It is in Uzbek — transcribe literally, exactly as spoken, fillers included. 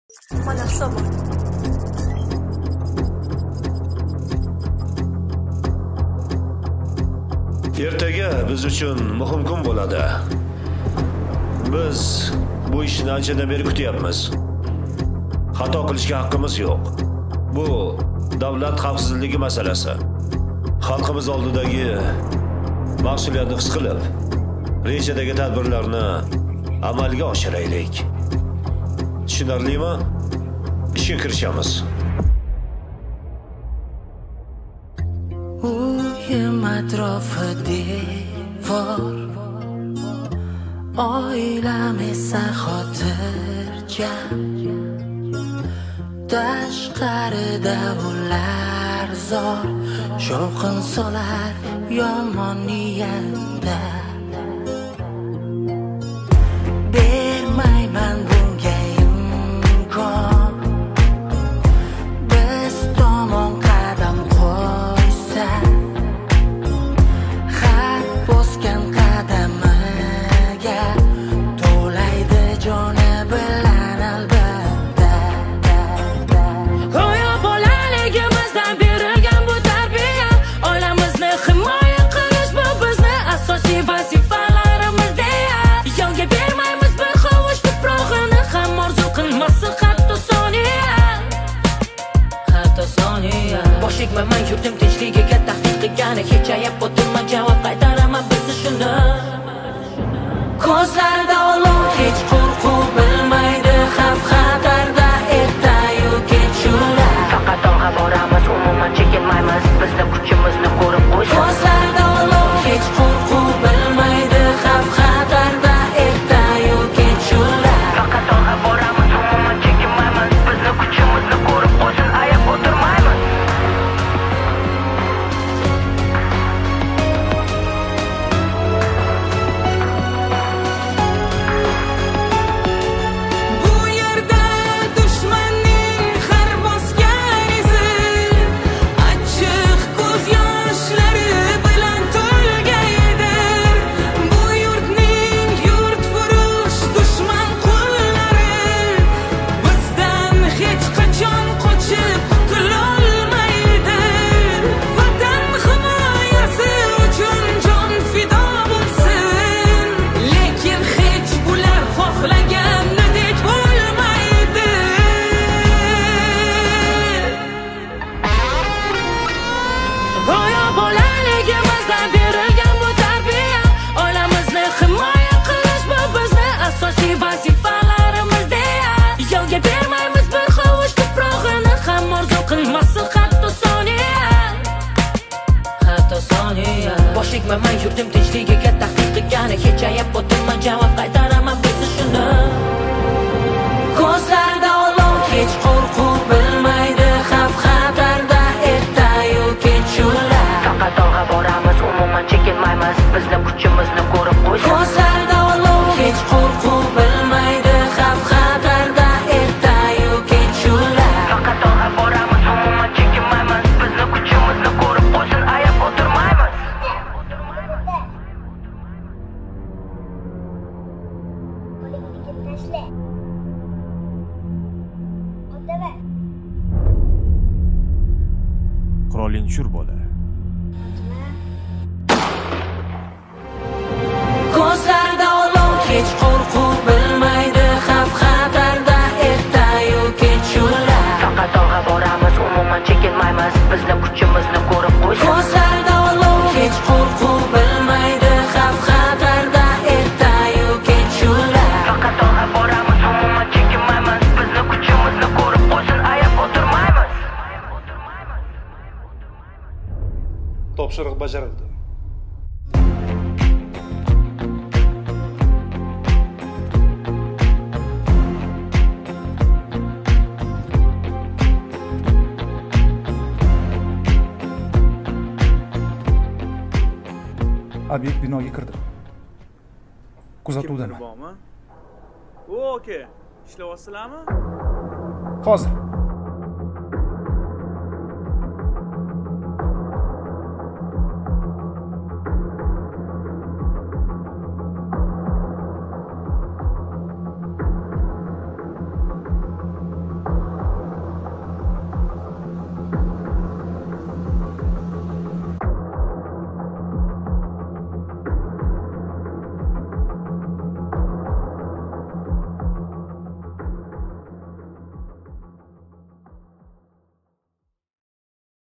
Mana hisobot. Ertaga biz uchun muhim kun bo'ladi. Biz bu ishni anchadan beri kutyapmiz. Xato qilishga haqqimiz yo'q. Bu davlat xavfsizligi masalasi. Xalqimiz oldidagi mas'uliyatni his qilib, rejadagi tadbirlarni amalga oshiraylik. Tushunarlimi? Ishga kirishamiz. Uyim atrofi devor, oilam esa xotirjam. Tashqarida ular zor, shovqin solar yomon niyatda. Bermayman bunga imkon, biz tomon qadam qo'ysa, xat bosgan qadamiga to'laydi joni bilan albatta. Go'yo bolaligimizdan berilgan bu tarbiya, oilamizni himoya qilish bu bizni asosiy vazifalarimiz deya. Yonga bermaymiz bir hovuch tuprog'ini ham orzu qilmasin hatto soniya. Hatto soniya. Bosh egmaman yurtim tinchligiga tahdid qilgani, kechayib o'tirma javob qaytaraman bizni shuni. Ko'zlarida olov, hech qo'rquv bilmaydi xavf xatarda ertayu kechuvlar. Faqat olg'a boramiz, umuman chekinmaymiz, bizni kuchimizni ko'rib qo'ysin. Ko'zlarida olov, hech qo'rquv bilmaydi xavf xatarda ertayu kechuvlar. Faqat olg'a boramiz, umuman chekinmaymiz, bizni kuchimizni ko'rib qo'ysin, ayab o'tirmaymiz. Bu yerda dushmanning har bosgan izi, achchiq ko'z yoshlari bilan to'lgaydir. Bu yurtning yurtfurush dushman qo'llari bizdan hech qachon qochib qutulolmaydi. Vatan himoyasi uchun jon fido bo'lsin, lekin hech ular xohlaganidek bo'lmaydi. Go'yo bolaligimizdan berilgan bu tarbiya, oilamizni himoya qilish bu bizni asosiy vazifalarimiz deya. Yonga bermaymiz bir hovuch tuprog'ini ham orzu qilmasin hatto soniya. Hatto soniya. Bosh egmaman yurtim tinchligiga tahdid qilgani, kechayib o'tirma javob qaytaraman bizni shuni. Ko'zlarida olov, hech qo'rquv bilmaydi xavf xatarda ertayu kechuvlar. Faqat olg'a boramiz, umuman chekinmaymiz, bizni kuchimizni ko'rib qo'ysin. Ko'zlarida olov, hech qo'rquv bilmaydi xavf xatarda ertayu kechuvlar. Faqat olg'a boramiz, umuman chekinmaymiz, bizni kuchimizni ko'rib qo'ysin, ayab o'tirmaymiz. Tashla. Otaver. Qurolling tushir bola. Ko'zlarida olov, hech qo'rquv bilmaydi xavf xatarda ertayu kechuvlar. Faqat olg'a boramiz, umuman chekinmaymiz, bizni kuchimizni ko'rib qo'ysin. Ko'zlarida olov, hech qo'rquv bilmaydi xavf xatarda ertayu kechuvlar. Faqat olg'a boramiz, umuman chekinmaymiz, bizni kuchimizni ko'rib qo'ysin, ayab o'tirmaymiz. Topshiriq bajarildi. Obyekt binoga kirdi. Kuzatuvdaman. Bormi? O, aka, ishlayapsizlarmi? Hozir.